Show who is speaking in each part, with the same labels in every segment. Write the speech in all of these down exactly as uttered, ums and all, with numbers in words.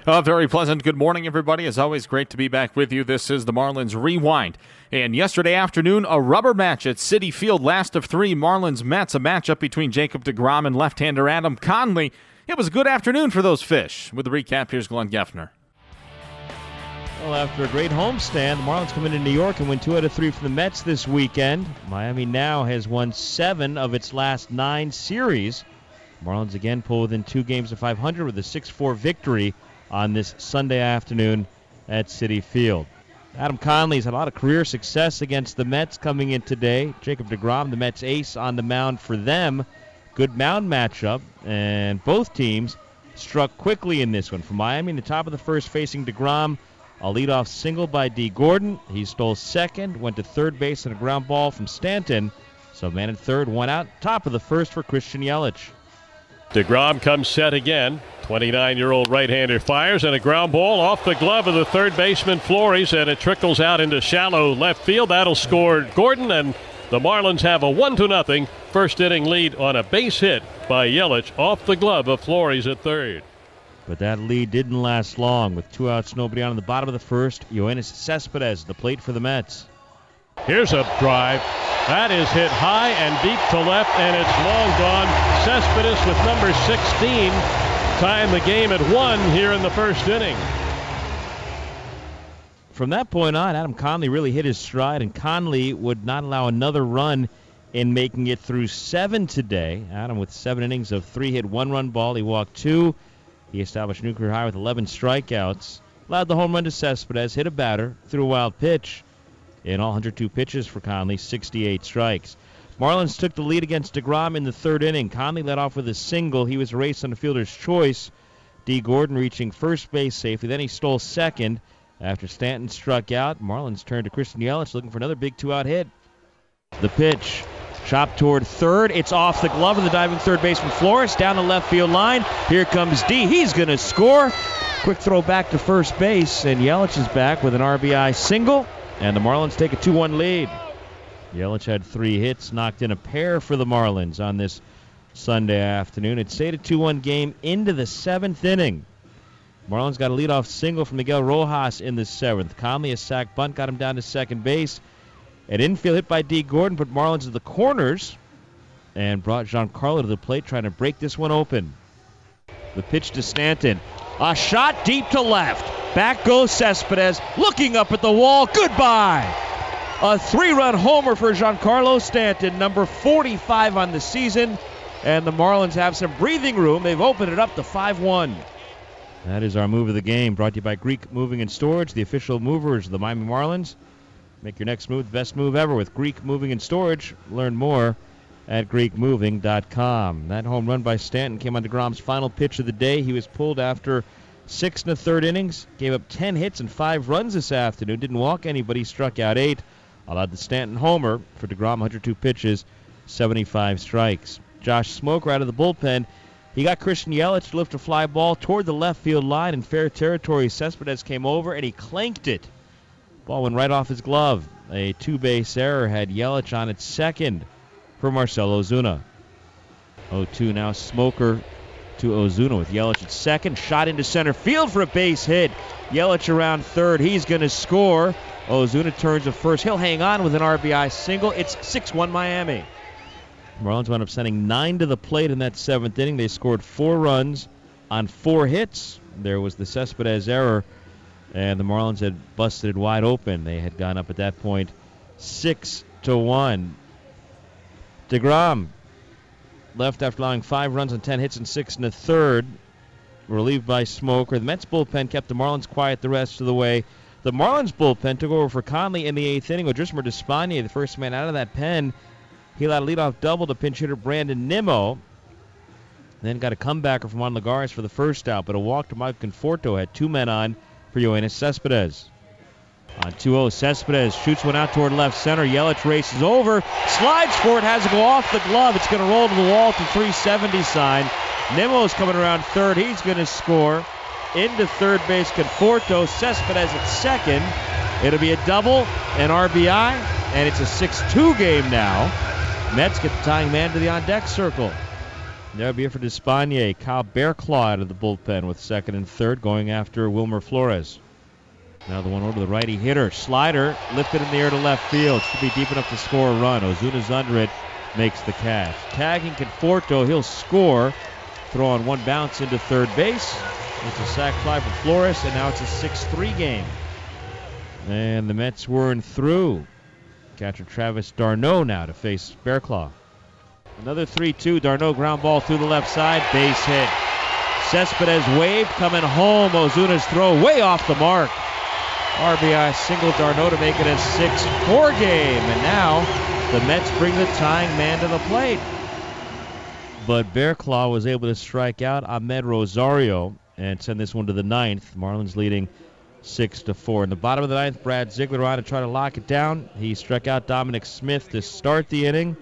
Speaker 1: A very pleasant good morning, everybody. As always, great to be back with you. This is the Marlins Rewind. And yesterday afternoon, a rubber match at Citi Field, last of three Marlins-Mets, a matchup between Jacob deGrom and left-hander Adam Conley. It was a good afternoon for those fish. With the recap, here's Glenn Geffner.
Speaker 2: Well, after a great homestand, the Marlins come into New York and win two out of three from the Mets this weekend. Miami now has won seven of its last nine series. Marlins again pull within two games of five hundred with a six four victory on this Sunday afternoon at Citi Field. Adam Conley's had a lot of career success against the Mets coming in today. Jacob deGrom, the Mets ace, on the mound for them. Good mound matchup, and both teams struck quickly in this one. For Miami, in the top of the first facing deGrom, a leadoff single by Dee Gordon. He stole second, went to third base on a ground ball from Stanton. So man at third, one out. Top of the first for Christian Yelich.
Speaker 3: deGrom comes set again. twenty-nine-year-old right-hander fires, and a ground ball off the glove of the third baseman Flores, and it trickles out into shallow left field. That'll score Gordon, and the Marlins have a one to nothing first inning lead on a base hit by Yelich off the glove of Flores at third.
Speaker 2: But that lead didn't last long. With two outs, nobody on in the bottom of the first, Yoenis Cespedes, the plate for the Mets.
Speaker 3: Here's a drive. That is hit high and deep to left, and it's long gone. Cespedes with number sixteen tying the game at one here in the first inning.
Speaker 2: From that point on, Adam Conley really hit his stride, and Conley would not allow another run in making it through seven today. Adam with seven innings of three-hit, one-run ball. He walked two. He established a new career high with eleven strikeouts. Allowed the home run to Cespedes, hit a batter, threw a wild pitch. In all one hundred two pitches for Conley, sixty-eight strikes. Marlins took the lead against deGrom in the third inning. Conley led off with a single. He was raced on the fielder's choice. Dee Gordon reaching first base safely. Then he stole second. After Stanton struck out, Marlins turned to Christian Yelich looking for another big two-out hit. The pitch. Chopped toward third. It's off the glove of the diving third baseman Flores. Down the left field line. Here comes D. He's going to score. Quick throw back to first base, and Yelich is back with an R B I single. And the Marlins take a two one lead. Yelich had three hits, knocked in a pair for the Marlins on this Sunday afternoon. It stayed a two one game into the seventh inning. Marlins got a leadoff single from Miguel Rojas in the seventh. Conley, a sac bunt, got him down to second base. An infield hit by Dee Gordon put Marlins at the corners and brought Giancarlo to the plate, trying to break this one open. The pitch to Stanton. A shot deep to left. Back goes Cespedes, looking up at the wall. Goodbye. A three-run homer for Giancarlo Stanton, number forty-five on the season. And the Marlins have some breathing room. They've opened it up to five one. That is our move of the game, brought to you by Greek Moving and Storage, the official movers of the Miami Marlins. Make your next move the best move ever with Greek Moving and Storage. Learn more at greek moving dot com. That home run by Stanton came on deGrom's final pitch of the day. He was pulled after six and a third innings, gave up ten hits and five runs this afternoon. Didn't walk anybody, struck out eight. Allowed the Stanton homer for deGrom, one hundred two pitches, seventy-five strikes. Josh Smoker out of the bullpen. He got Christian Yelich to lift a fly ball toward the left field line in fair territory. Cespedes came over and he clanked it. Ball went right off his glove. A two-base error had Yelich on its second for Marcell Ozuna. oh two now Smoker to Ozuna with Yelich at second. Shot into center field for a base hit. Yelich around third. He's going to score. Ozuna turns to first. He'll hang on with an R B I single. It's six one Miami. Marlins wound up sending nine to the plate in that seventh inning. They scored four runs on four hits. There was the Cespedes error, and the Marlins had busted it wide open. They had gone up at that point six to one. deGrom left after allowing five runs on ten hits and six in the third, relieved by Smoker. The Mets bullpen kept the Marlins quiet the rest of the way. The Marlins bullpen took over for Conley in the eighth inning with Drismer Despaigne, the first man out of that pen. He allowed a leadoff double to pinch hitter Brandon Nimmo. Then got a comebacker from Juan Lagares for the first out, but a walk to Mike Conforto had two men on for Yoenis Cespedes. On two oh, Cespedes shoots one out toward left center. Yelich races over, slides for it, has to go off the glove. It's going to roll to the wall to three seventy sign. Nimmo's coming around third. He's going to score. Into third base, Conforto. Cespedes at second. It'll be a double, an R B I, and it's a six two game now. Mets get the tying man to the on-deck circle. That'll be it for Despaigne. Kyle Bearclaw out of the bullpen with second and third, going after Wilmer Flores. Now the one over to the righty hitter. Slider lifted in the air to left field. Should be deep enough to score a run. Ozuna's under it, makes the catch. Tagging Conforto, he'll score. Throw on one bounce into third base. It's a sac fly for Flores, and now it's a six three game. And the Mets weren't through. Catcher Travis d'Arnaud now to face Bearclaw. Another three two. d'Arnaud ground ball through the left side. Base hit. Cespedes waved, coming home. Ozuna's throw way off the mark. R B I single d'Arnaud to make it a six four game. And now the Mets bring the tying man to the plate. But Bearclaw was able to strike out Ahmed Rosario and send this one to the ninth. Marlins leading six to four. In the bottom of the ninth, Brad Ziegler on to try to lock it down. He struck out Dominic Smith to start the inning.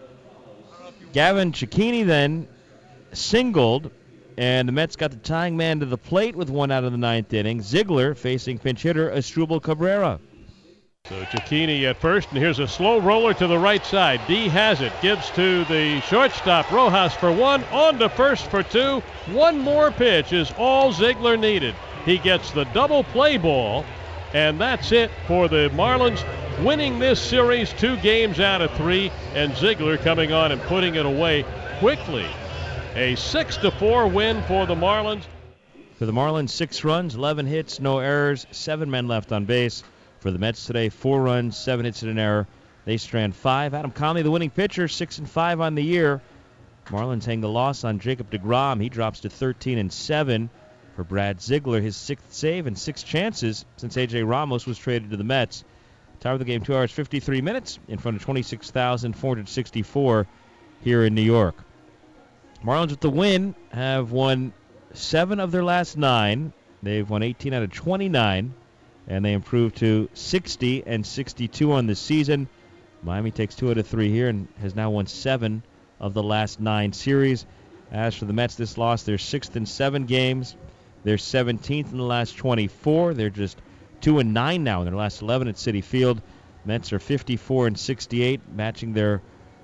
Speaker 2: Gavin Cecchini then singled, and the Mets got the tying man to the plate with one out of the ninth inning. Ziegler facing pinch hitter Asdrubal Cabrera.
Speaker 3: So Cecchini at first, and here's a slow roller to the right side. D has it, gives to the shortstop Rojas for one, on to first for two. One more pitch is all Ziegler needed. He gets the double play ball, and that's it for the Marlins, winning this series two games out of three, and Ziegler coming on and putting it away quickly. A six to four win for the Marlins.
Speaker 2: For the Marlins, six runs, eleven hits, no errors, seven men left on base. For the Mets today, four runs, seven hits and an error. They strand five. Adam Conley, the winning pitcher, six and five on the year. Marlins hang the loss on Jacob deGrom. He drops to thirteen and seven. For Brad Ziegler, his sixth save and six chances since A J Ramos was traded to the Mets. Time of the game, two hours, fifty-three minutes in front of twenty-six thousand four hundred sixty-four here in New York. Marlins with the win have won seven of their last nine. They've won eighteen out of twenty-nine, and they improved to sixty and sixty-two on the season. Miami takes two out of three here and has now won seven of the last nine series. As for the Mets, this loss, they're sixth in seven games. They're seventeenth in the last twenty-four. They're just two and nine now in their last eleven at Citi Field. Mets are fifty-four and sixty-eight, matching their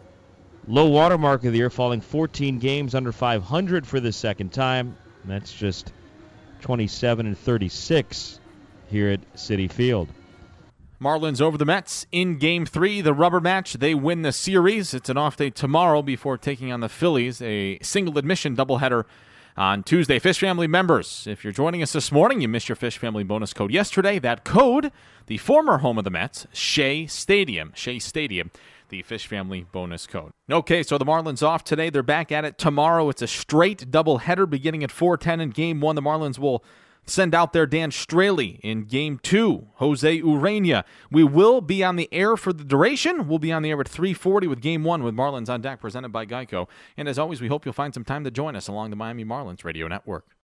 Speaker 2: low water mark of the year, falling fourteen games under five hundred for the second time. Mets just twenty-seven and thirty-six here at Citi Field.
Speaker 1: Marlins over the Mets in Game three, the rubber match. They win the series. It's an off day tomorrow before taking on the Phillies, a single admission doubleheader on Tuesday. Fish Family members, if you're joining us this morning, you missed your Fish Family bonus code yesterday. That code, the former home of the Mets, Shea Stadium. Shea Stadium, the Fish Family bonus code. Okay, so the Marlins off today. They're back at it tomorrow. It's a straight doubleheader beginning at four ten in Game one. The Marlins will send out their Dan Straley in Game two. Jose Urena. We will be on the air for the duration. We'll be on the air at three forty with Game one with Marlins on Deck, presented by Geico. And as always, we hope you'll find some time to join us along the Miami Marlins Radio Network.